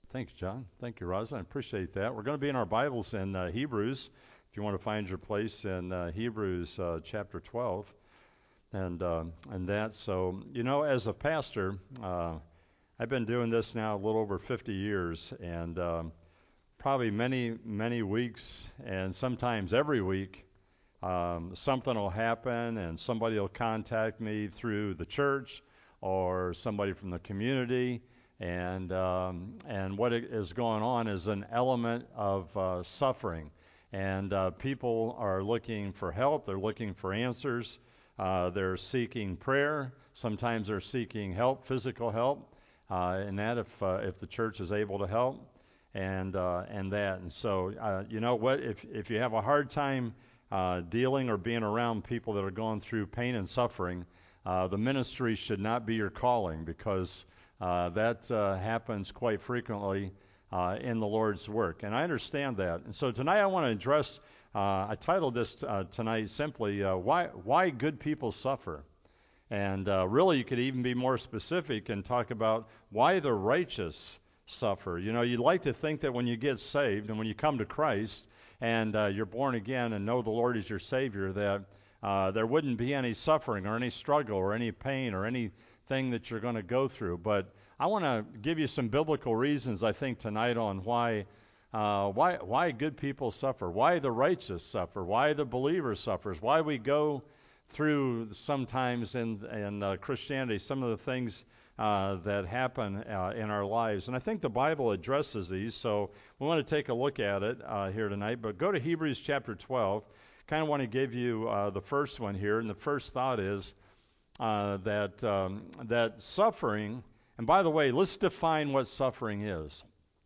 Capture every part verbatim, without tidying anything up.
Thank you, John. Thank you, Rosa. I appreciate that. We're going to be in our Bibles in uh, Hebrews. If you want to find your place in uh, Hebrews uh, chapter twelve, and uh, and that. So, you know, as a pastor, uh, I've been doing this now a little over fifty years, and um, probably many many weeks, and sometimes every week, um, something will happen, and somebody will contact me through the church or somebody from the community. And um, and what is going on is an element of uh, suffering, and uh, people are looking for help. They're looking for answers. Uh, they're seeking prayer. Sometimes they're seeking help, physical help, uh, and that if uh, if the church is able to help, and uh, and that. And so uh, you know what? If if you have a hard time uh, dealing or being around people that are going through pain and suffering, uh, the ministry should not be your calling, because Uh, that uh, happens quite frequently uh, in the Lord's work, and I understand that. And so tonight I want to address. Uh, I titled this t- uh, tonight simply uh, "Why Why Good People Suffer," and uh, really you could even be more specific and talk about why the righteous suffer. You know, you'd like to think that when you get saved and when you come to Christ and uh, you're born again and know the Lord is your Savior, that uh, there wouldn't be any suffering or any struggle or any pain or any thing that you're going to go through. But I want to give you some biblical reasons, I think, tonight on why uh, why why good people suffer, why the righteous suffer, why the believer suffers, why we go through sometimes in in uh, Christianity some of the things uh, that happen uh, in our lives. And I think the Bible addresses these, so we want to take a look at it uh, here tonight. But go to Hebrews chapter twelve. Kind of want to give you uh, the first one here, and the first thought is Uh, that um, that suffering, and by the way, let's define what suffering is.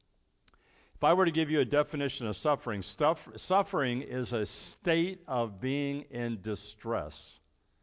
If I were to give you a definition of suffering, stuff, suffering is a state of being in distress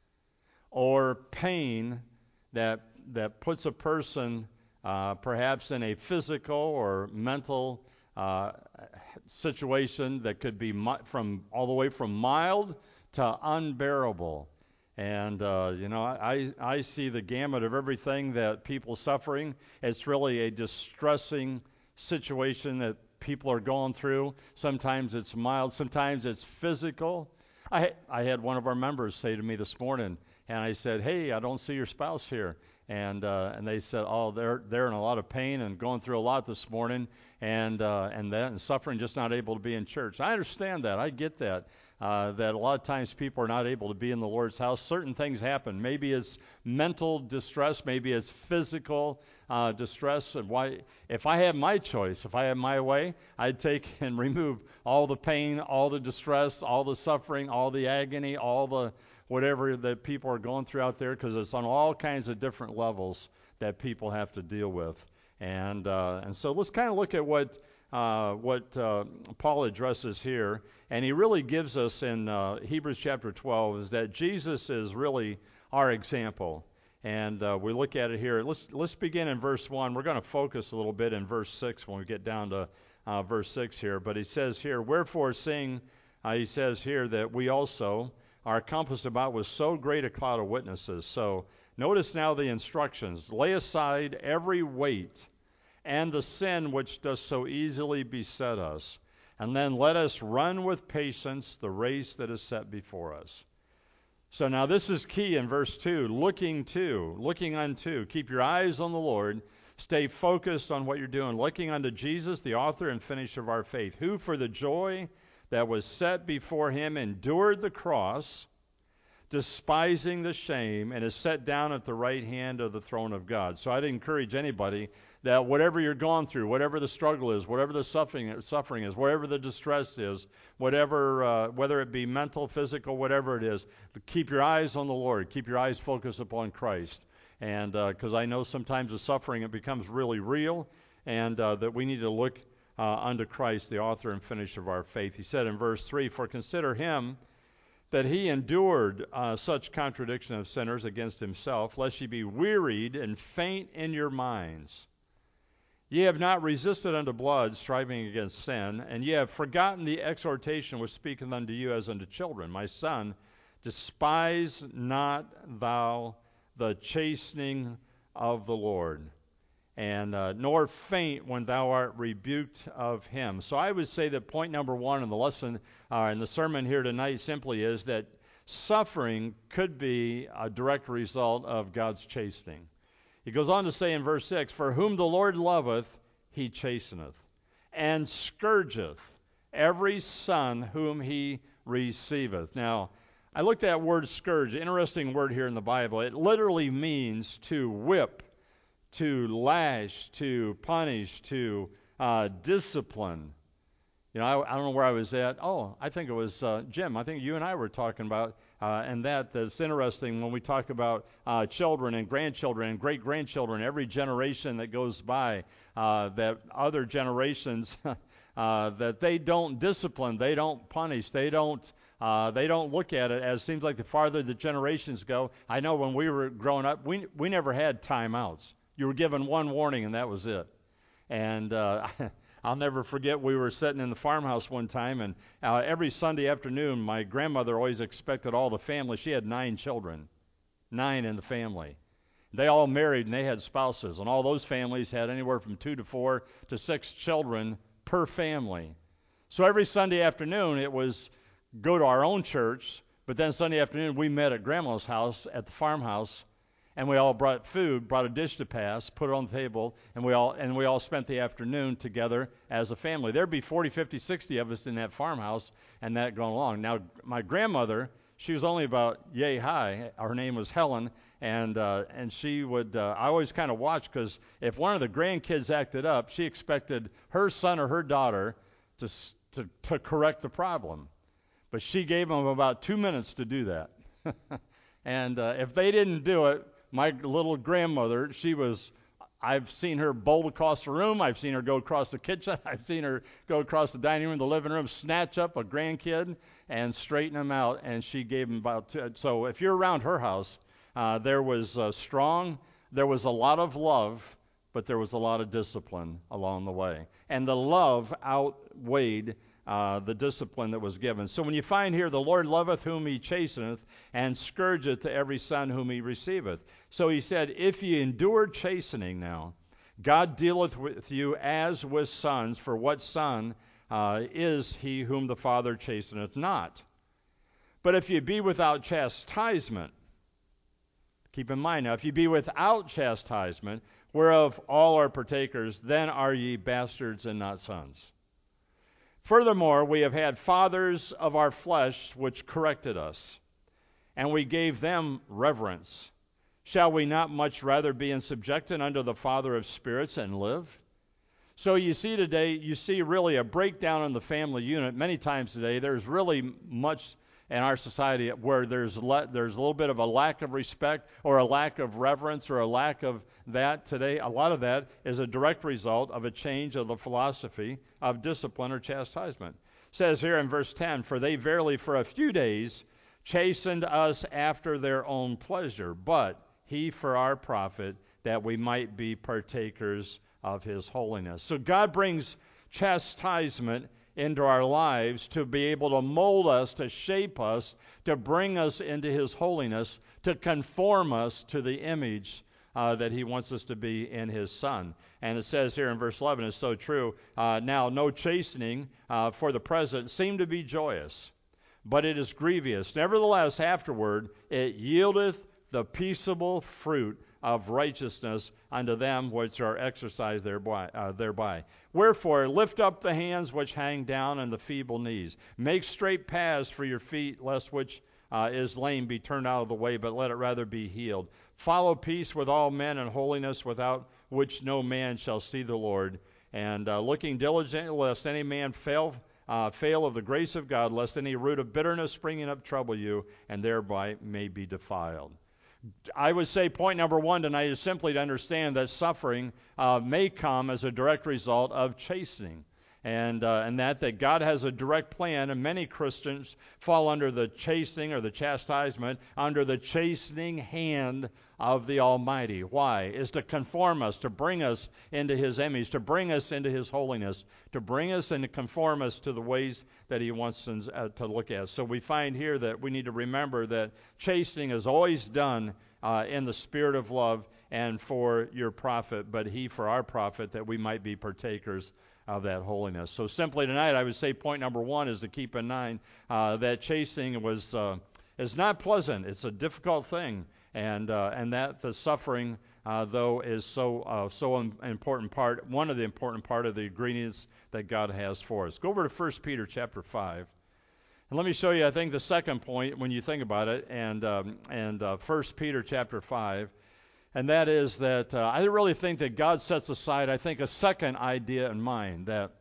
or pain that that puts a person uh, perhaps in a physical or mental uh, situation that could be mi- from all the way from mild to unbearable. And, uh, you know, I, I see the gamut of everything that people suffering. It's really a distressing situation that people are going through. Sometimes it's mild. Sometimes it's physical. I, I had one of our members say to me this morning, and I said, hey, I don't see your spouse here. And uh, and they said, oh, they're they're in a lot of pain and going through a lot this morning, and uh, and that and suffering, just not able to be in church. I understand that. I get that. Uh, that a lot of times people are not able to be in the Lord's house. Certain things happen. Maybe it's mental distress. Maybe it's physical uh, distress. And why? If I had my choice, if I had my way, I'd take and remove all the pain, all the distress, all the suffering, all the agony, all the whatever that people are going through out there, because it's on all kinds of different levels that people have to deal with. And uh, and so let's kind of look at what uh, what uh, Paul addresses here, and he really gives us in uh, Hebrews chapter twelve is that Jesus is really our example. And uh, we look at it here. Let's let's begin in verse one. We're going to focus a little bit in verse six when we get down to uh, verse six here. But he says here, wherefore seeing, uh, he says here that we also are compassed about with so great a cloud of witnesses. So notice now the instructions. Lay aside every weight and the sin which does so easily beset us, and then let us run with patience the race that is set before us. So now this is key in verse two. Looking to, looking unto. Keep your eyes on the Lord. Stay focused on what you're doing. Looking unto Jesus, the author and finisher of our faith, who for the joy that was set before him endured the cross, despising the shame, and is set down at the right hand of the throne of God. So I'd encourage anybody that whatever you're going through, whatever the struggle is, whatever the suffering suffering is, whatever the distress is, whatever, uh, whether it be mental, physical, whatever it is, keep your eyes on the Lord. Keep your eyes focused upon Christ. And because uh, I know sometimes the suffering, it becomes really real, and uh, that we need to look Uh, unto Christ, the author and finisher of our faith. He said in verse three, for consider him that he endured uh, such contradiction of sinners against himself, lest ye be wearied and faint in your minds. Ye have not resisted unto blood, striving against sin, and ye have forgotten the exhortation which speaketh unto you as unto children. My son, despise not thou the chastening of the Lord. and uh, nor faint when thou art rebuked of him. So I would say that point number one in the lesson, uh, in the sermon here tonight simply is that suffering could be a direct result of God's chastening. He goes on to say in verse six, for whom the Lord loveth, he chasteneth, and scourgeth every son whom he receiveth. Now, I looked at that word scourge, interesting word here in the Bible. It literally means to whip, to lash, to punish, to uh, discipline. You know, I, I don't know where I was at. Oh, I think it was uh, Jim. I think you and I were talking about, uh, and that that's interesting when we talk about uh, children and grandchildren and great-grandchildren, every generation that goes by, uh, that other generations, uh, that they don't discipline, they don't punish, they don't uh, they don't look at it as seems like the farther the generations go. I know when we were growing up, we we never had timeouts. You were given one warning, and that was it. And uh, I'll never forget, we were sitting in the farmhouse one time, and uh, every Sunday afternoon, my grandmother always expected all the family. She had nine children, nine in the family. They all married, and they had spouses, and all those families had anywhere from two to four to six children per family. So every Sunday afternoon, it was go to our own church, but then Sunday afternoon, we met at Grandma's house at the farmhouse, and we all brought food, brought a dish to pass, put it on the table, and we all and we all spent the afternoon together as a family. There'd be forty, fifty, sixty of us in that farmhouse, and that going along. Now, my grandmother, she was only about yay high. Her name was Helen, and uh, and she would. Uh, I always kind of watched, because if one of the grandkids acted up, she expected her son or her daughter to to to correct the problem. But she gave them about two minutes to do that. And uh, if they didn't do it, my little grandmother, she was, I've seen her bolt across the room. I've seen her go across the kitchen. I've seen her go across the dining room, the living room, snatch up a grandkid and straighten him out. And she gave him about two. So if you're around her house, uh, there was uh, strong, there was a lot of love, but there was a lot of discipline along the way. And the love outweighed Uh, the discipline that was given. So when you find here, the Lord loveth whom he chasteneth, and scourgeth to every son whom he receiveth. So he said, if ye endure chastening now, God dealeth with you as with sons, for what son uh, is he whom the Father chasteneth not? But if ye be without chastisement, keep in mind now, if ye be without chastisement, whereof all are partakers, then are ye bastards and not sons. Furthermore, we have had fathers of our flesh which corrected us, and we gave them reverence. Shall we not much rather be in subjection unto the Father of spirits and live? So you see today, you see really a breakdown in the family unit. Many times today, there's really much in our society where there's le- there's a little bit of a lack of respect or a lack of reverence or a lack of that today. A lot of that is a direct result of a change of the philosophy of discipline or chastisement. It says here in verse ten, for they verily for a few days chastened us after their own pleasure, but he for our profit, that we might be partakers of his holiness. So God brings chastisement into our lives to be able to mold us, to shape us, to bring us into his holiness, to conform us to the image uh, that he wants us to be in his Son. And it says here in verse eleven, it's so true, uh, now no chastening uh, for the present seem to be joyous, but it is grievous. Nevertheless, afterward it yieldeth the peaceable fruit of righteousness unto them which are exercised thereby, uh, thereby. Wherefore, lift up the hands which hang down and the feeble knees. Make straight paths for your feet, lest which uh, is lame be turned out of the way, but let it rather be healed. Follow peace with all men and holiness, without which no man shall see the Lord. And uh, looking diligently, lest any man fail Uh, fail of the grace of God, lest any root of bitterness springing up trouble you, and thereby may be defiled. I would say point number one tonight is simply to understand that suffering uh, may come as a direct result of chastening. And uh, and that, that God has a direct plan, and many Christians fall under the chastening or the chastisement, under the chastening hand of the Almighty. Why? Is to conform us, to bring us into his image, to bring us into his holiness, to bring us and to conform us to the ways that he wants us uh, to look at. So we find here that we need to remember that chastening is always done uh, in the spirit of love, and for your profit, but he for our profit, that we might be partakers of that holiness. So simply tonight, I would say point number one is to keep in mind uh, that chastening was uh, is not pleasant. It's a difficult thing, and uh, and that the suffering, uh, though, is so uh, so an important part, one of the important part of the ingredients that God has for us. Go over to First Peter chapter five. And let me show you, I think, the second point when you think about it, and um, and uh, First Peter chapter five, and that is that uh, I really think that God sets aside, I think, a second idea in mind, that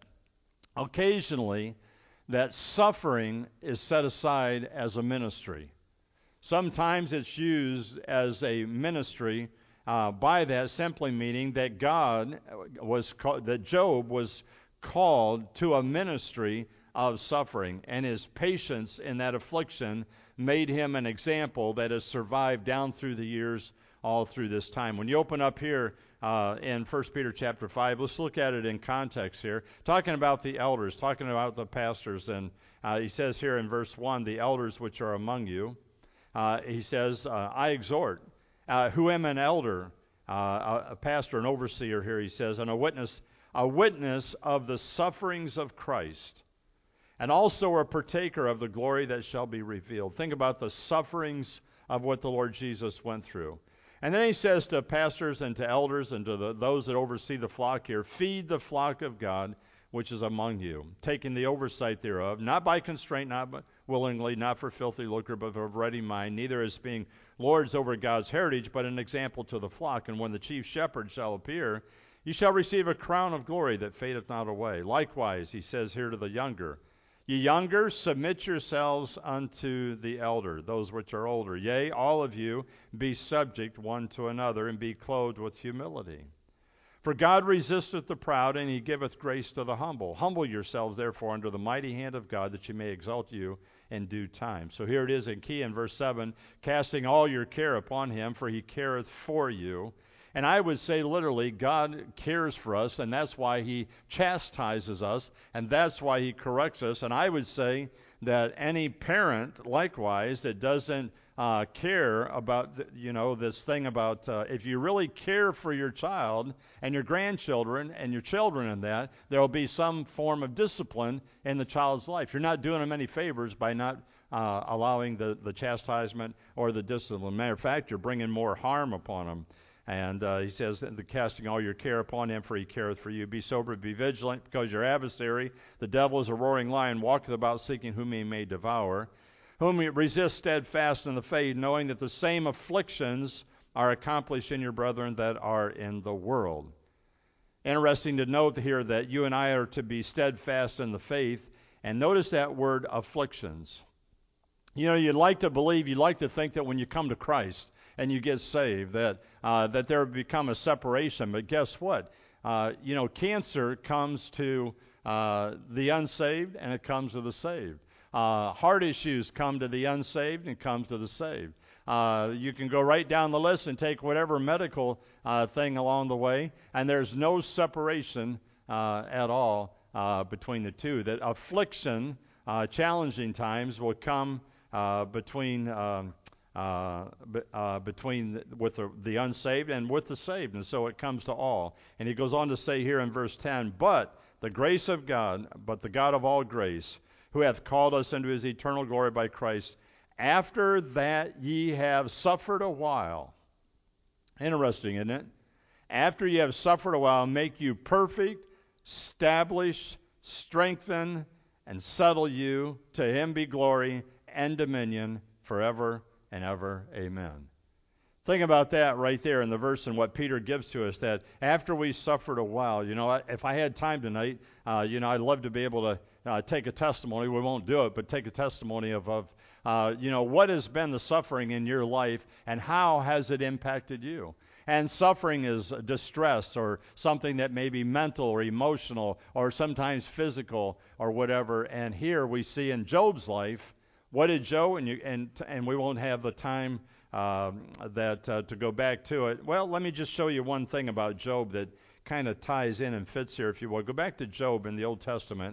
occasionally that suffering is set aside as a ministry. Sometimes it's used as a ministry uh, by that, simply meaning that God was called, that Job was called to a ministry of suffering, and his patience in that affliction made him an example that has survived down through the years, all through this time. When you open up here uh, in First Peter chapter five, let's look at it in context here, talking about the elders, talking about the pastors, and uh, he says here in verse one, the elders which are among you, uh, he says, uh, I exhort, uh, who am an elder, uh, a, a pastor, an overseer here, he says, and a witness, a witness of the sufferings of Christ, and also a partaker of the glory that shall be revealed. Think about the sufferings of what the Lord Jesus went through. And then he says to pastors and to elders and to the, those that oversee the flock here, feed the flock of God which is among you, taking the oversight thereof, not by constraint, not by willingly, not for filthy lucre, but of ready mind, neither as being lords over God's heritage, but an example to the flock. And when the chief shepherd shall appear, you shall receive a crown of glory that fadeth not away. Likewise, he says here to the younger, Ye younger, submit yourselves unto the elder, those which are older. Yea, all of you, be subject one to another, and be clothed with humility. For God resisteth the proud, and he giveth grace to the humble. Humble yourselves, therefore, under the mighty hand of God, that he may exalt you in due time. So here it is in key in verse seven, casting all your care upon him, for he careth for you. And I would say literally, God cares for us, and that's why he chastises us, and that's why he corrects us. And I would say that any parent, likewise, that doesn't uh, care about, the, you know, this thing about uh, if you really care for your child and your grandchildren and your children in that, there will be some form of discipline in the child's life. You're not doing them any favors by not uh, allowing the, the chastisement or the discipline. Matter of fact, you're bringing more harm upon them. And uh, he says, the casting all your care upon him, for he careth for you. Be sober, be vigilant, because your adversary, the devil, is a roaring lion, walketh about seeking whom he may devour, whom he resist steadfast in the faith, knowing that the same afflictions are accomplished in your brethren that are in the world. Interesting to note here that you and I are to be steadfast in the faith, and notice that word afflictions. You know, you'd like to believe, you'd like to think that when you come to Christ and you get saved, that uh, that there would become a separation. But guess what? Uh, you know, cancer comes to uh, the unsaved, and it comes to the saved. Uh, heart issues come to the unsaved and comes to the saved. Uh, you can go right down the list and take whatever medical uh, thing along the way, and there's no separation uh, at all uh, between the two. That affliction, uh, challenging times, will come uh, between um, uh, b- uh, between the, with the, the unsaved and with the saved, and so it comes to all. And he goes on to say here in verse ten, but the grace of God, but the God of all grace, who hath called us into his eternal glory by Christ, after that ye have suffered a while. Interesting, isn't it? After ye have suffered a while, make you perfect, establish, strengthen, and settle you. To him be glory and dominion forever and ever. Amen. Think about that right there in the verse and what Peter gives to us, that after we suffered a while, you know, if I had time tonight, uh, you know, I'd love to be able to uh, take a testimony. We won't do it, but take a testimony of, of uh, you know, what has been the suffering in your life and how has it impacted you. And suffering is distress or something that may be mental or emotional or sometimes physical or whatever. And here we see in Job's life, what did Job, and, you, and, and we won't have the time Um, that uh, to go back to it. Well, let me just show you one thing about Job that kind of ties in and fits here, if you will. Go back to Job in the Old Testament,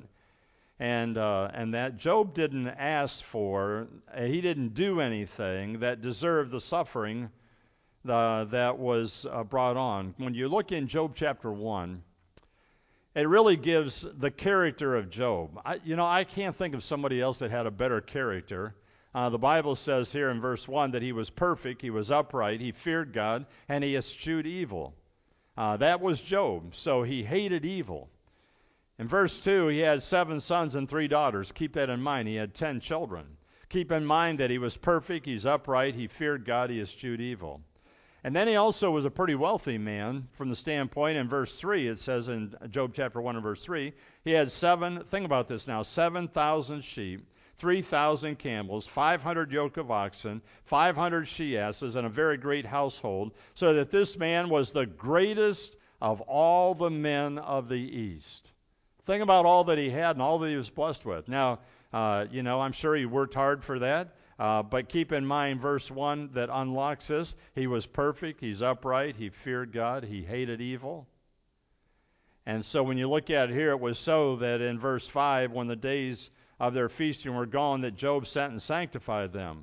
and uh, and that Job didn't ask for, uh, he didn't do anything that deserved the suffering uh, that was uh, brought on. When you look in Job chapter one, it really gives the character of Job. I, you know, I can't think of somebody else that had a better character. Uh, the Bible says here in verse one that he was perfect, he was upright, he feared God, and he eschewed evil. Uh, that was Job, so he hated evil. In verse two, he had seven sons and three daughters. Keep that in mind. He had ten children. Keep in mind that he was perfect, he's upright, he feared God, he eschewed evil. And then he also was a pretty wealthy man from the standpoint in verse three. It says in Job chapter one and verse three, he had seven, think about this now, seven thousand sheep, three thousand camels, five hundred yoke of oxen, five hundred she-asses, and a very great household, so that this man was the greatest of all the men of the East. Think about all that he had and all that he was blessed with. Now, uh, you know, I'm sure he worked hard for that. Uh, but keep in mind verse one that unlocks this. He was perfect. He's upright. He feared God. He hated evil. And so when you look at it here, it was so that in verse five, when the days of their feasting were gone, that Job sent and sanctified them.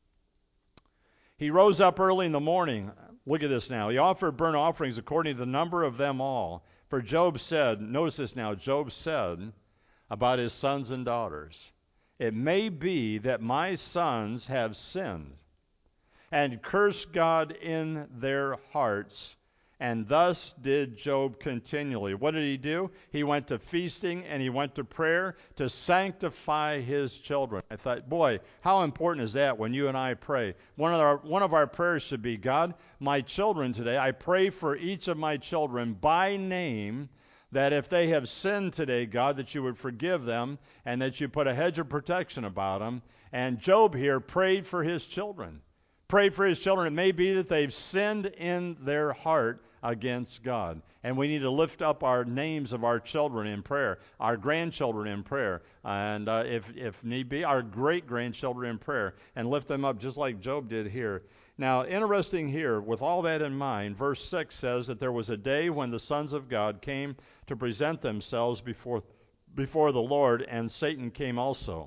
He rose up early in the morning. Look at this now. He offered burnt offerings according to the number of them all. For Job said, notice this now, Job said about his sons and daughters, it may be that my sons have sinned and cursed God in their hearts, and thus did Job continually. What did he do? He went to feasting and he went to prayer to sanctify his children. I thought, boy, how important is that when you and I pray? One of our, one of our prayers should be, God, my children today, I pray for each of my children by name, that if they have sinned today, God, that you would forgive them and that you put a hedge of protection about them. And Job here prayed for his children. Prayed for his children. It may be that they've sinned in their heart against God. And we need to lift up our names of our children in prayer, our grandchildren in prayer, and uh, if, if need be, our great-grandchildren in prayer, and lift them up just like Job did here. Now, interesting here, with all that in mind, verse six says that there was a day when the sons of God came to present themselves before, before the Lord, and Satan came also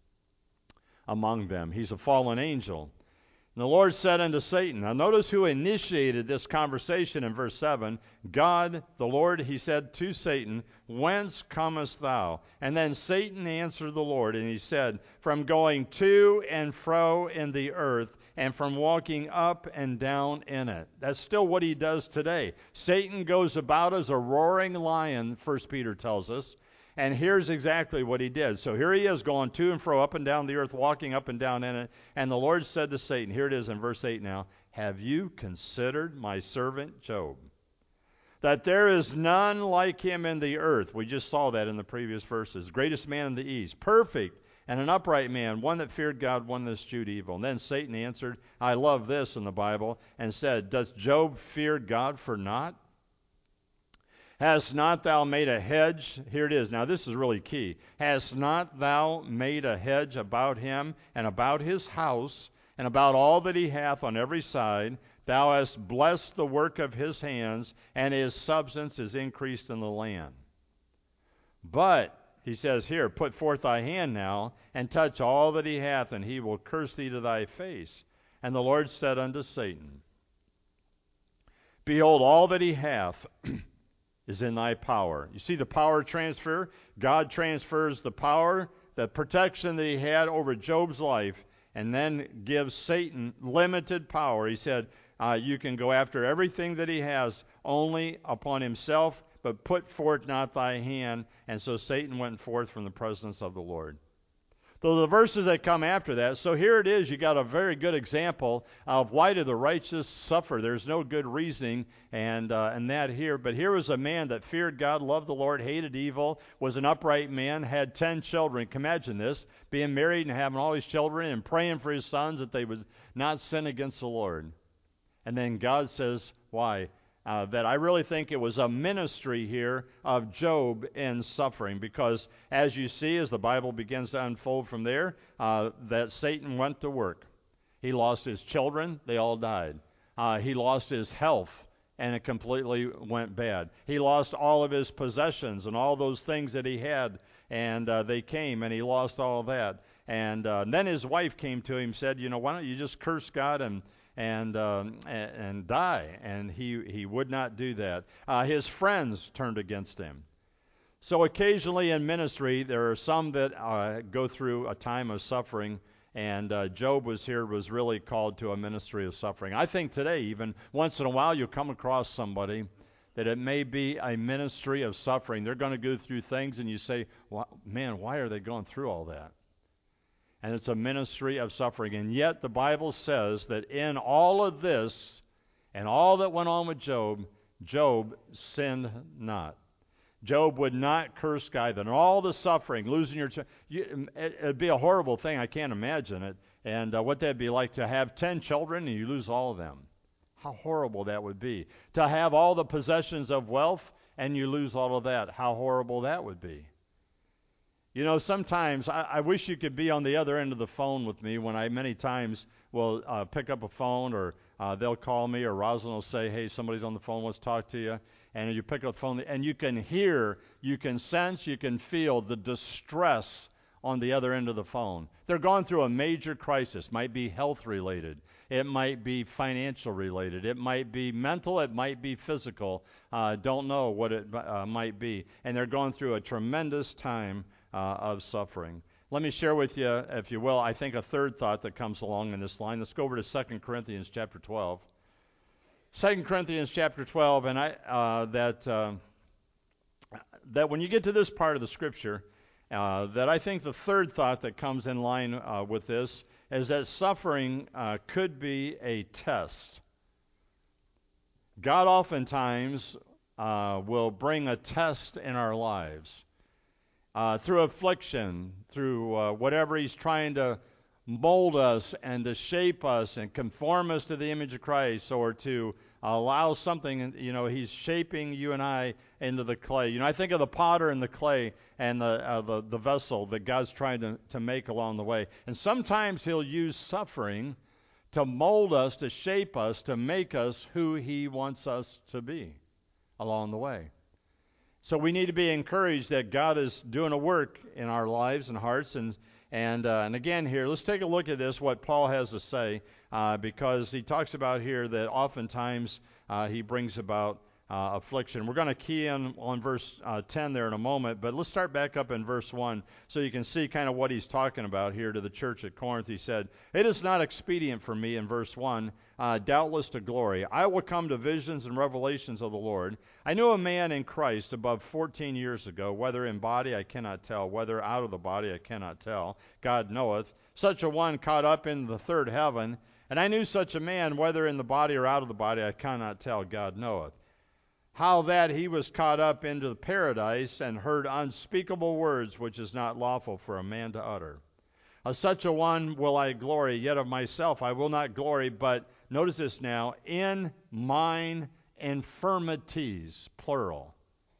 among them. He's a fallen angel. And the Lord said unto Satan, now notice who initiated this conversation in verse seven. God, the Lord, he said to Satan, whence comest thou? And then Satan answered the Lord, and he said, from going to and fro in the earth, and from walking up and down in it. That's still what he does today. Satan goes about as a roaring lion, First Peter tells us. And here's exactly what he did. So here he is going to and fro, up and down the earth, walking up and down in it. And the Lord said to Satan, here it is in verse eight now, have you considered my servant Job? That there is none like him in the earth. We just saw that in the previous verses. Greatest man in the east, perfect and an upright man, one that feared God, one that eschewed evil. And then Satan answered, I love this in the Bible, and said, does Job fear God for naught? Hast not thou made a hedge? Here it is. Now this is really key. Hast not thou made a hedge about him and about his house and about all that he hath on every side? Thou hast blessed the work of his hands, and his substance is increased in the land. But, he says here, put forth thy hand now, and touch all that he hath, and he will curse thee to thy face. And the Lord said unto Satan, behold, all that he hath is in thy power. You see the power transfer? God transfers the power, the protection that he had over Job's life, and then gives Satan limited power. He said, uh, you can go after everything that he has only upon himself, but put forth not thy hand. And so Satan went forth from the presence of the Lord. So the verses that come after that, so here it is, you got a very good example of why do the righteous suffer. There's no good reasoning and uh, and that here. But here was a man that feared God, loved the Lord, hated evil, was an upright man, had ten children. Can you imagine this, being married and having all these children and praying for his sons that they would not sin against the Lord. And then God says, why? Uh, that I really think it was a ministry here of Job in suffering, because as you see, as the Bible begins to unfold from there, uh, that Satan went to work. He lost his children, they all died. Uh, he lost his health, and it completely went bad. He lost all of his possessions and all those things that he had, and uh, they came, and he lost all of that. And, uh, and then his wife came to him and said, you know, why don't you just curse God and and um, and, and die, and he he would not do that. Uh, his friends turned against him. So occasionally in ministry, there are some that uh, go through a time of suffering, and uh, Job was here, was really called to a ministry of suffering. I think today, even once in a while, you'll come across somebody that it may be a ministry of suffering. They're going to go through things, and you say, well, man, why are they going through all that? And it's a ministry of suffering. And yet the Bible says that in all of this and all that went on with Job, Job sinned not. Job would not curse God. And all the suffering, losing your child, it, it'd be a horrible thing. I can't imagine it. And uh, what that'd be like to have ten children and you lose all of them. How horrible that would be. To have all the possessions of wealth and you lose all of that. How horrible that would be. You know, sometimes I, I wish you could be on the other end of the phone with me when I many times will uh, pick up a phone, or uh, they'll call me, or Rosalind will say, hey, somebody's on the phone, wants to talk to you. And you pick up the phone, and you can hear, you can sense, you can feel the distress on the other end of the phone. They're going through a major crisis. Might be health related. It might be financial related. It might be mental. It might be physical. Uh, don't know what it uh, might be. And they're going through a tremendous time uh, of suffering. Let me share with you, if you will, I think a third thought that comes along in this line. Let's go over to Second Corinthians chapter twelve. Second Corinthians chapter twelve, and I uh, that uh, that when you get to this part of the Scripture, uh, that I think the third thought that comes in line uh, with this is that suffering uh, could be a test. God oftentimes uh, will bring a test in our lives uh, through affliction, through uh, whatever He's trying to mold us and to shape us and conform us to the image of Christ, or to allow something, you know, He's shaping you and I into the clay. You know, I think of the potter and the clay and the uh, the, the vessel that God's trying to, to make along the way. And sometimes He'll use suffering to mold us, to shape us, to make us who He wants us to be along the way. So we need to be encouraged that God is doing a work in our lives and hearts. And And uh, and again here, let's take a look at this, what Paul has to say, uh, because he talks about here that oftentimes uh, he brings about uh, affliction. We're going to key in on verse uh, ten there in a moment, but let's start back up in verse one so you can see kind of what he's talking about here to the church at Corinth. He said, "It is not expedient for me," in verse one, uh, "doubtless to glory. I will come to visions and revelations of the Lord. I knew a man in Christ above fourteen years ago, whether in body I cannot tell, whether out of the body I cannot tell. God knoweth. Such a one caught up in the third heaven. And I knew such a man, whether in the body or out of the body I cannot tell. God knoweth. How that he was caught up into the paradise and heard unspeakable words which is not lawful for a man to utter. Of such a one will I glory, yet of myself I will not glory, but," notice this now, "in mine infirmities," plural.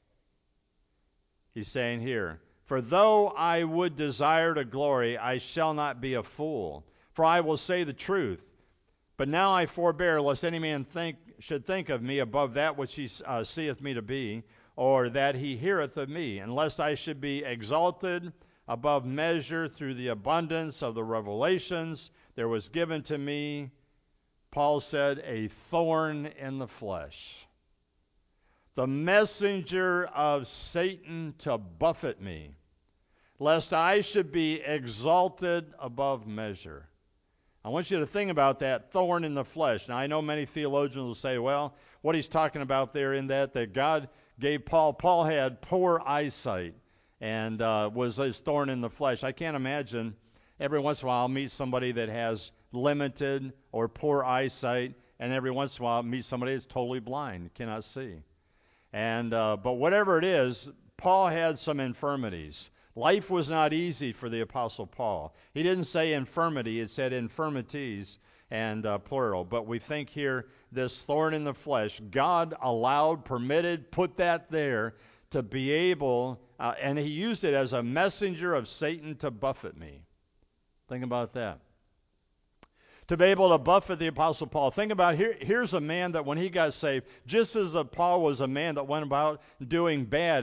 He's saying here, "For though I would desire to glory, I shall not be a fool, for I will say the truth. But now I forbear, lest any man think should think of me above that which he uh, seeth me to be, or that he heareth of me, and lest I should be exalted above measure through the abundance of the revelations. There was given to me," Paul said, "a thorn in the flesh, the messenger of Satan to buffet me, lest I should be exalted above measure." I want you to think about that thorn in the flesh. Now, I know many theologians will say, well, what he's talking about there in that, that God gave Paul, Paul had poor eyesight and uh, was his thorn in the flesh. I can't imagine every once in a while I'll meet somebody that has limited or poor eyesight, and every once in a while I'll meet somebody that's totally blind, cannot see. And uh, but whatever it is, Paul had some infirmities. Life was not easy for the Apostle Paul. He didn't say infirmity, it said infirmities, and uh, plural. But we think here, this thorn in the flesh, God allowed, permitted, put that there to be able, uh, and He used it as a messenger of Satan to buffet me. Think about that. To be able to buffet the Apostle Paul. Think about, here, here's a man that when he got saved, just as uh, Paul was a man that went about doing bad and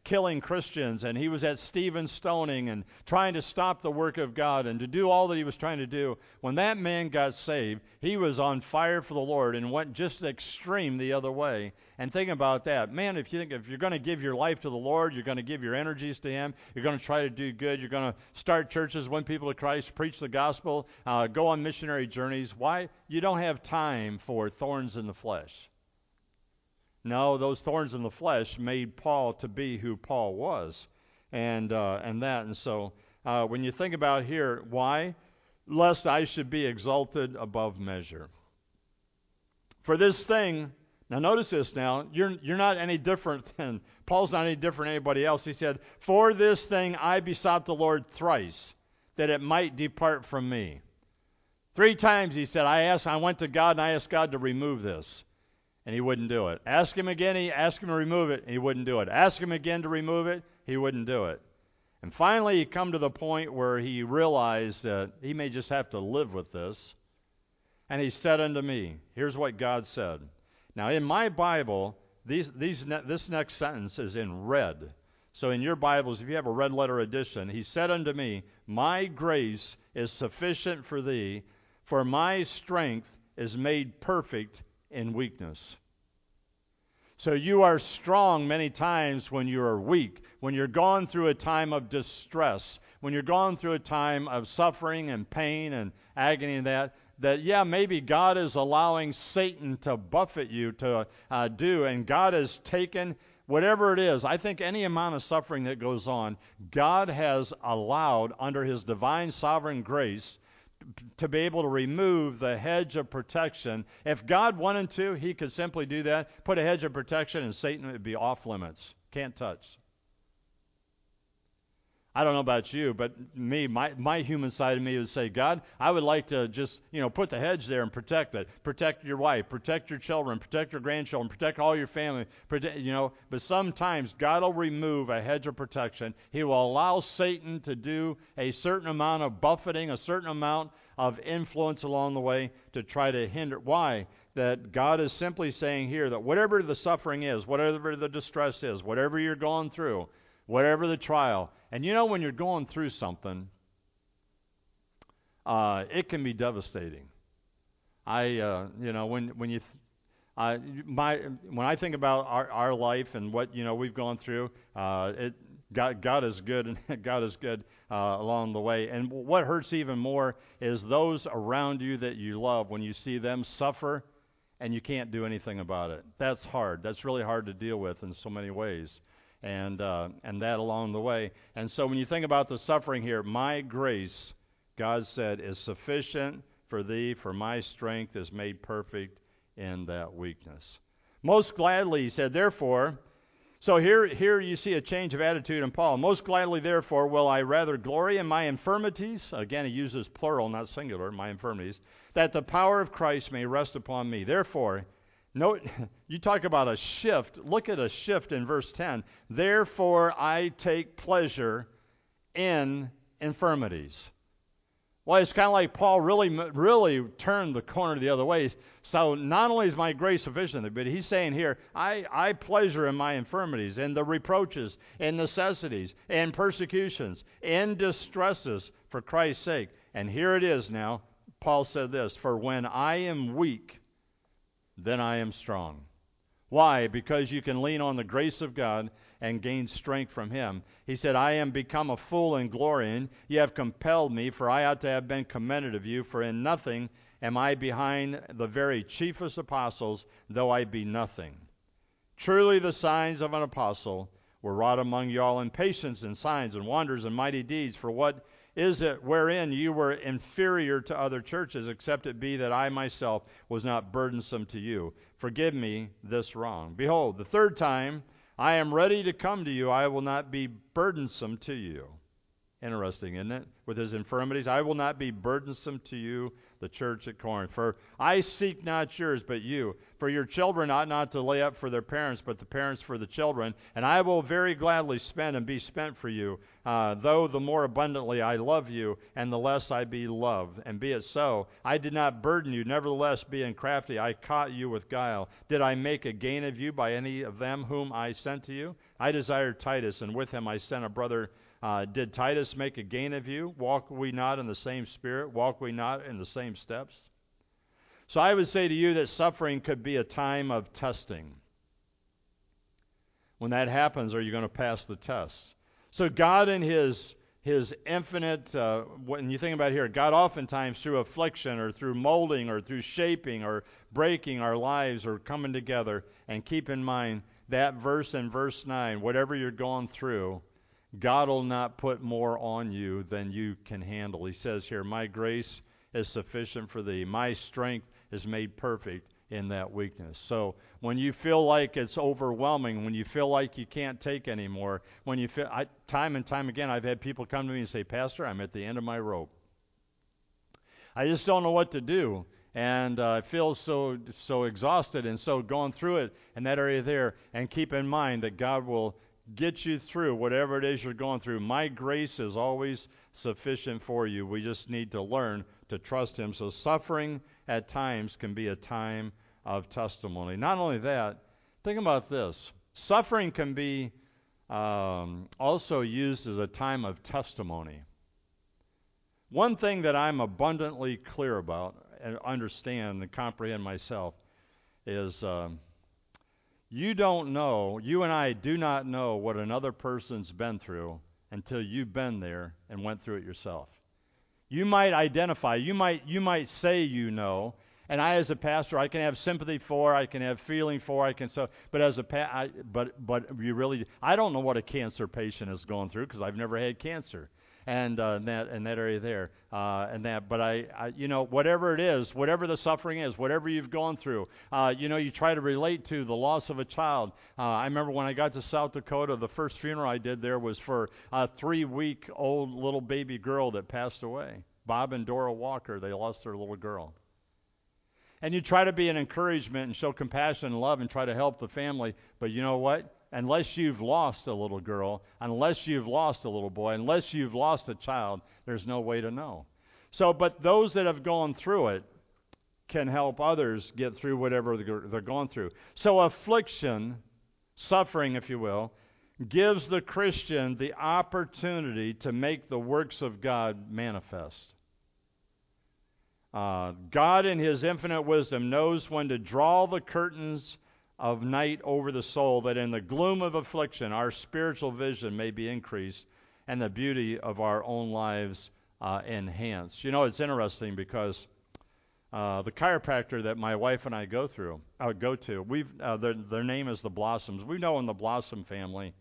killing Christians, and he was at Stephen's stoning and trying to stop the work of God and to do all that he was trying to do. When that man got saved, he was on fire for the Lord and went just extreme the other way. And think about that. Man, if you think if you're going to give your life to the Lord, you're going to give your energies to him, you're going to try to do good, you're going to start churches, win people to Christ, preach the gospel, uh, go on missionary journeys, why? You don't have time for thorns in the flesh. No, those thorns in the flesh made Paul to be who Paul was, and uh, and that. And so uh, when you think about here, why? Lest I should be exalted above measure. For this thing, now notice this now, you're you're not any different than, Paul's not any different than anybody else. He said, for this thing I besought the Lord thrice, that it might depart from me. Three times he said, I asked, I went to God and I asked God to remove this. And he wouldn't do it. Ask him again, he asked him to remove it, and he wouldn't do it. Ask him again to remove it, he wouldn't do it. And finally he come to the point where he realized that he may just have to live with this. And he said unto me, here's what God said. Now in my Bible, these, these, this next sentence is in red. So in your Bibles, if you have a red letter edition, he said unto me, my grace is sufficient for thee, for my strength is made perfect in weakness. So you are strong many times when you are weak, when you're going through a time of distress, when you're going through a time of suffering and pain and agony and that, that yeah, maybe God is allowing Satan to buffet you to uh, do, and God has taken whatever it is. I think any amount of suffering that goes on, God has allowed under his divine sovereign grace to be able to remove the hedge of protection. If God wanted to, he could simply do that, put a hedge of protection, and Satan would be off limits. Can't touch. I don't know about you, but me, my, my human side of me would say, God, I would like to just, you know, put the hedge there and protect it. Protect your wife, protect your children, protect your grandchildren, protect all your family, protect, you know. But sometimes God will remove a hedge of protection. He will allow Satan to do a certain amount of buffeting, a certain amount of influence along the way to try to hinder. Why? That God is simply saying here that whatever the suffering is, whatever the distress is, whatever you're going through, whatever the trial, and you know when you're going through something, uh, it can be devastating. I, uh, you know, when when you, th- I, my when I think about our, our life and what you know we've gone through, uh, it God God is good and God is good uh, along the way. And what hurts even more is those around you that you love when you see them suffer, and you can't do anything about it. That's hard. That's really hard to deal with in so many ways. And uh, and that along the way. And so when you think about the suffering here, my grace, God said, is sufficient for thee, for my strength is made perfect in that weakness. Most gladly, he said, therefore, so here, here you see a change of attitude in Paul. Most gladly, therefore, will I rather glory in my infirmities. Again, he uses plural, not singular, my infirmities, that the power of Christ may rest upon me. Therefore, note, you talk about a shift. Look at a shift in verse ten. Therefore, I take pleasure in infirmities. Well, it's kind of like Paul really, really turned the corner the other way. So not only is my grace sufficient, but he's saying here, I, I pleasure in my infirmities, in the reproaches, in necessities, in persecutions, in distresses for Christ's sake. And here it is now. Paul said this, for when I am weak, then I am strong. Why? Because you can lean on the grace of God and gain strength from him. He said, I am become a fool in glorying. Ye have compelled me, for I ought to have been commended of you. For in nothing am I behind the very chiefest apostles, though I be nothing. Truly the signs of an apostle were wrought among you all in patience and signs and wonders and mighty deeds. For what is it wherein you were inferior to other churches, except it be that I myself was not burdensome to you? Forgive me this wrong. Behold, the third time I am ready to come to you. I will not be burdensome to you. Interesting, isn't it? With his infirmities, I will not be burdensome to you, the church at Corinth. For I seek not yours, but you. For your children ought not to lay up for their parents, but the parents for the children. And I will very gladly spend and be spent for you, uh, though the more abundantly I love you, and the less I be loved. And be it so. I did not burden you, nevertheless, being crafty, I caught you with guile. Did I make a gain of you by any of them whom I sent to you? I desired Titus, and with him I sent a brother. Uh, did Titus make a gain of you? Walk we not in the same spirit? Walk we not in the same steps? So I would say to you that suffering could be a time of testing. When that happens, are you going to pass the test? So God in his his infinite, uh, when you think about it here, God oftentimes through affliction or through molding or through shaping or breaking our lives or coming together, and keep in mind that verse in verse nine, whatever you're going through, God will not put more on you than you can handle. He says here, my grace is sufficient for thee. My strength is made perfect in that weakness. So when you feel like it's overwhelming, when you feel like you can't take anymore, when you feel, I, time and time again, I've had people come to me and say, Pastor, I'm at the end of my rope. I just don't know what to do. And uh, I feel so so exhausted and so going through it in that area there. And keep in mind that God will get you through whatever it is you're going through. My grace is always sufficient for you. We just need to learn to trust him. So suffering at times can be a time of testimony. Not only that, think about this. Suffering can be um, also used as a time of testimony. One thing that I'm abundantly clear about and understand and comprehend myself is um, you don't know, you and I do not know what another person's been through until you've been there and went through it yourself. You might identify, you might you might say you know, and I as a pastor, I can have sympathy for, I can have feeling for, I can so, but as a pa- I, but but you really, I don't know what a cancer patient is going through because I've never had cancer. And uh, in that in that area there, uh, and that. But I, I, you know, whatever it is, whatever the suffering is, whatever you've gone through, uh, you know, you try to relate to the loss of a child. Uh, I remember when I got to South Dakota, the first funeral I did there was for a three-week-old little baby girl that passed away. Bob and Dora Walker, they lost their little girl. And you try to be an encouragement and show compassion and love and try to help the family. But you know what? Unless you've lost a little girl, unless you've lost a little boy, unless you've lost a child, there's no way to know. So, but those that have gone through it can help others get through whatever they're going through. So affliction, suffering, if you will, gives the Christian the opportunity to make the works of God manifest. Uh, God in his infinite wisdom knows when to draw the curtains of night over the soul, that in the gloom of affliction our spiritual vision may be increased and the beauty of our own lives uh, enhanced. You know, it's interesting because uh, the chiropractor that my wife and I go through, uh, go to, we've uh, their, their name is the Blossoms. We've known the Blossom family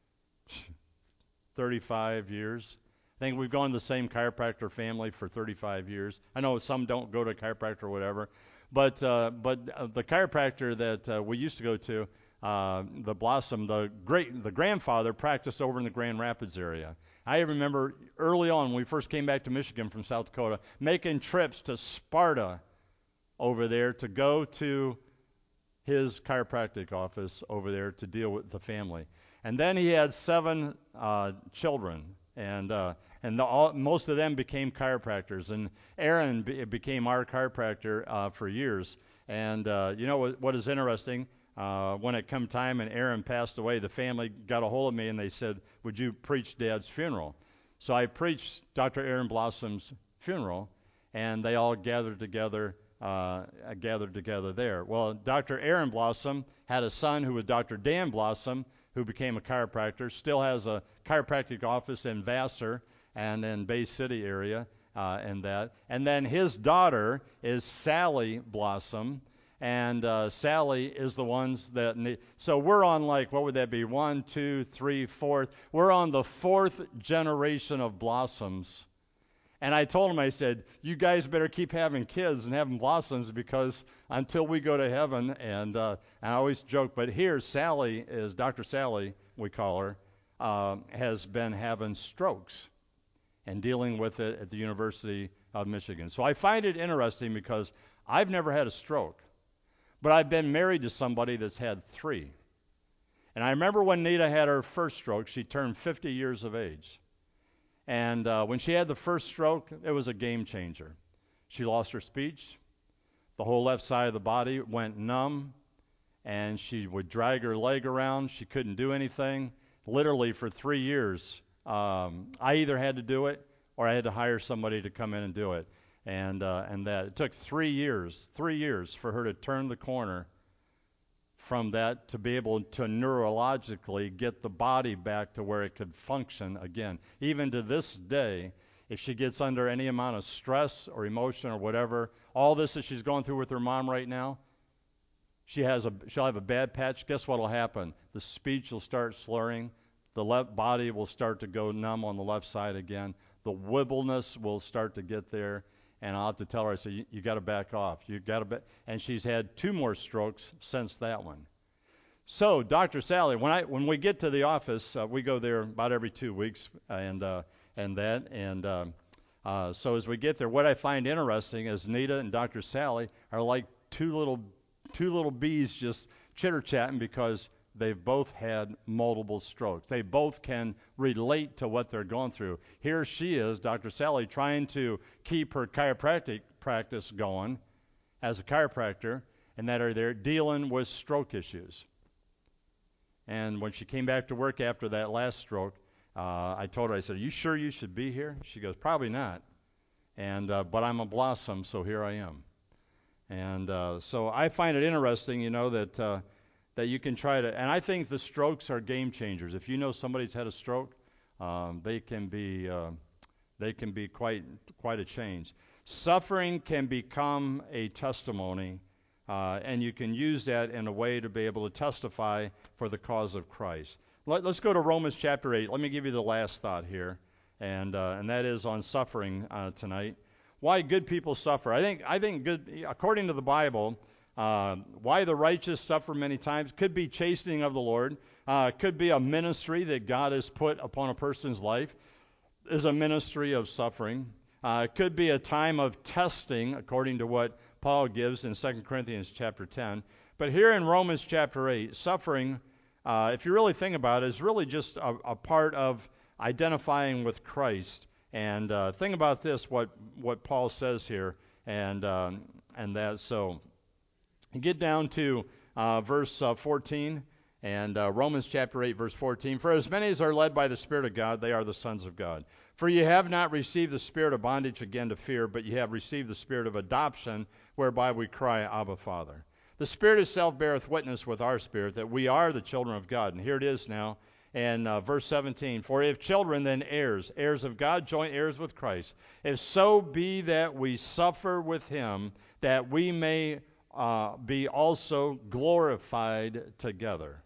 thirty-five years. I think we've gone to the same chiropractor family for thirty-five years. I know some don't go to a chiropractor or whatever. But uh, but uh, the chiropractor that uh, we used to go to, uh, the Blossom, the great the grandfather practiced over in the Grand Rapids area. I remember early on when we first came back to Michigan from South Dakota, making trips to Sparta over there to go to his chiropractic office over there to deal with the family. And then he had seven uh, children, and uh, and the, all, most of them became chiropractors. And Aaron be, became our chiropractor uh, for years. And uh, you know what, what is interesting? Uh, when it come time and Aaron passed away, the family got a hold of me and they said, "Would you preach Dad's funeral?" So I preached Doctor Aaron Blossom's funeral, and they all gathered together. Uh, gathered together there. Well, Doctor Aaron Blossom had a son who was Doctor Dan Blossom, who became a chiropractor, still has a chiropractic office in Vassar and in Bay City area uh, and that. And then his daughter is Sally Blossom, and uh, Sally is the ones that need. So we're on like, what would that be? One, two, three, fourth. We're on the fourth generation of Blossoms. And I told him, I said, you guys better keep having kids and having Blossoms because until we go to heaven, and uh, I always joke, but here Sally is, Doctor Sally, we call her, uh, has been having strokes. and dealing with it at the University of Michigan. So I find it interesting because I've never had a stroke, but I've been married to somebody that's had three. And I remember when Nita had her first stroke, she turned fifty years of age. And uh, when she had the first stroke, it was a game changer. She lost her speech. The whole left side of the body went numb, and she would drag her leg around. She couldn't do anything. Literally for three years, um, I either had to do it or I had to hire somebody to come in and do it. And uh, and that it took three years, three years for her to turn the corner from that to be able to neurologically get the body back to where it could function again. Even to this day, if she gets under any amount of stress or emotion or whatever, all this that she's going through with her mom right now, she has a she'll have a bad patch. Guess what will happen? The speech will start slurring. The left body will start to go numb on the left side again. The wibbleness will start to get there. And I'll have to tell her, I say, you, you got to back off. You got to back. And she's had two more strokes since that one. So, Doctor Sally, when I when we get to the office, uh, we go there about every two weeks, and uh, and that, and uh, uh, so as we get there, what I find interesting is Nita and Doctor Sally are like two little two little bees just chitter chatting because they've both had multiple strokes. They both can relate to what they're going through. Here she is, Doctor Sally, trying to keep her chiropractic practice going as a chiropractor, and that are there dealing with stroke issues. And when she came back to work after that last stroke, uh, I told her, I said, "Are you sure you should be here?" She goes, "Probably not." And uh, but I'm a blossom, so here I am. And uh, so I find it interesting, you know, that uh, that you can try to, and I think the strokes are game changers. If you know somebody's had a stroke, um, they can be uh, they can be quite quite a change. Suffering can become a testimony, uh, and you can use that in a way to be able to testify for the cause of Christ. Let, let's go to Romans chapter eight. Let me give you the last thought here, and uh, and that is on suffering uh, tonight. Why good people suffer? I think I think good, according to the Bible. Uh, why the righteous suffer many times could be chastening of the Lord. Uh, could be a ministry that God has put upon a person's life. Is a ministry of suffering. Uh, it could be a time of testing, according to what Paul gives in Second Corinthians chapter ten. But here in Romans chapter eight, suffering, uh, if you really think about it, is really just a, a part of identifying with Christ. And uh, think about this, what what Paul says here, and um, and that so. Get down to uh, verse uh, fourteen, and uh, Romans chapter eight, verse fourteen. For as many as are led by the Spirit of God, they are the sons of God. For ye have not received the spirit of bondage again to fear, but ye have received the spirit of adoption, whereby we cry, Abba, Father. The Spirit itself beareth witness with our spirit that we are the children of God. And here it is now in uh, verse seventeen. For if children, then heirs, heirs of God, joint heirs with Christ. If so be that we suffer with him, that we may Uh, be also glorified together.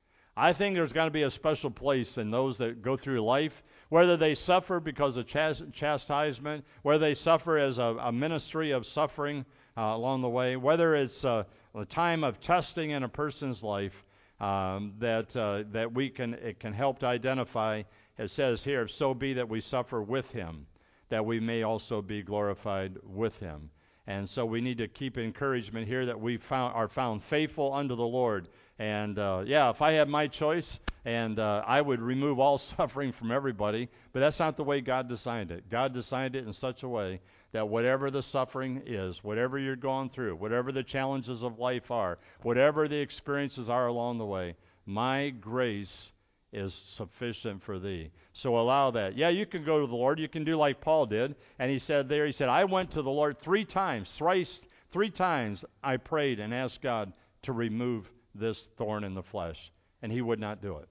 I think there's got to be a special place in those that go through life, whether they suffer because of chast- chastisement, whether they suffer as a, a ministry of suffering uh, along the way, whether it's uh, a time of testing in a person's life, um, that uh, that we can it can help to identify. It says here, if so be that we suffer with him, that we may also be glorified with him. And so we need to keep encouragement here that we found, are found faithful unto the Lord. And uh, yeah, if I had my choice, and uh, I would remove all suffering from everybody, but that's not the way God designed it. God designed it in such a way that whatever the suffering is, whatever you're going through, whatever the challenges of life are, whatever the experiences are along the way, my grace is sufficient for thee. So allow that. Yeah, you can go to the Lord. You can do like Paul did. And he said there, he said, I went to the Lord three times, thrice, three times I prayed and asked God to remove this thorn in the flesh. And he would not do it.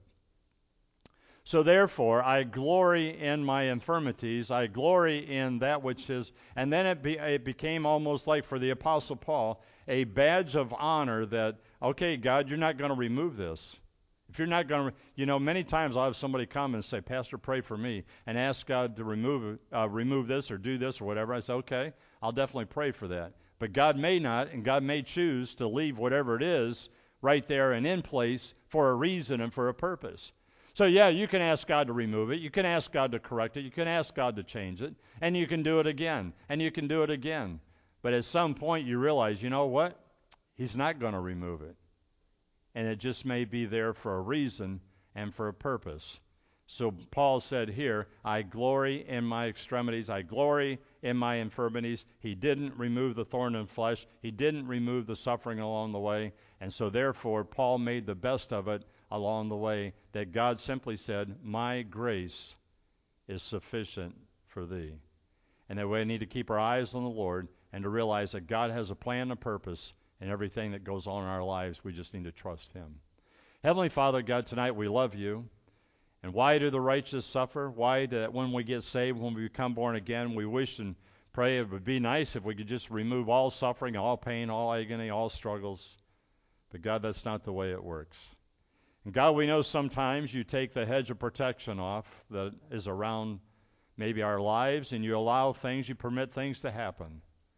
So therefore, I glory in my infirmities. I glory in that which is, and then it, be, it became almost like for the Apostle Paul, a badge of honor that, okay, God, you're not going to remove this. If you're not going to, you know, many times I'll have somebody come and say, Pastor, pray for me, and ask God to remove uh, remove this or do this or whatever. I say, okay, I'll definitely pray for that. But God may not, and God may choose to leave whatever it is right there and in place for a reason and for a purpose. So yeah, you can ask God to remove it. You can ask God to correct it. You can ask God to change it. And you can do it again. And you can do it again. But at some point you realize, you know what? He's not going to remove it. And it just may be there for a reason and for a purpose. So Paul said here, I glory in my extremities. I glory in my infirmities. He didn't remove the thorn in the flesh. He didn't remove the suffering along the way. And so therefore, Paul made the best of it along the way, that God simply said, my grace is sufficient for thee. And that we need to keep our eyes on the Lord and to realize that God has a plan and a purpose in everything that goes on in our lives. We just need to trust him. Heavenly Father, God, tonight we love you. And why do the righteous suffer? Why do, when we get saved, when we become born again, we wish and pray it would be nice if we could just remove all suffering, all pain, all agony, all struggles. But God, that's not the way it works. And God, we know sometimes you take the hedge of protection off that is around maybe our lives, and you allow things, you permit things to happen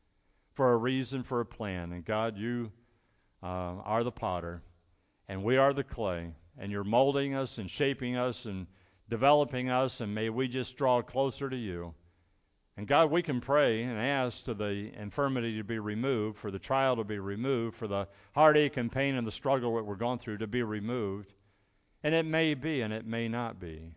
for a reason, for a plan. And God, you uh, are the potter, and we are the clay. And you're molding us and shaping us and developing us, and may we just draw closer to you. And God, we can pray and ask to the infirmity to be removed, for the trial to be removed, for the heartache and pain and the struggle that we're going through to be removed. And it may be, and it may not be.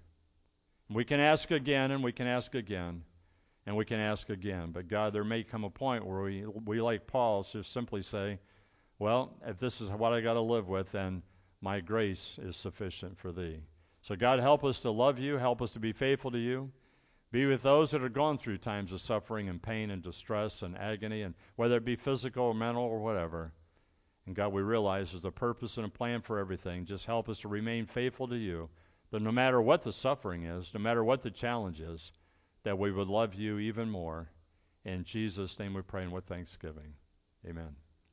We can ask again, and we can ask again, and we can ask again. But God, there may come a point where we, we like Paul, just simply say, well, if this is what I got to live with, then my grace is sufficient for thee. So God, help us to love you. Help us to be faithful to you. Be with those that are going through times of suffering and pain and distress and agony, and whether it be physical or mental or whatever. And God, we realize there's a purpose and a plan for everything. Just help us to remain faithful to you, that no matter what the suffering is, no matter what the challenge is, that we would love you even more. In Jesus' name we pray, and with thanksgiving. Amen.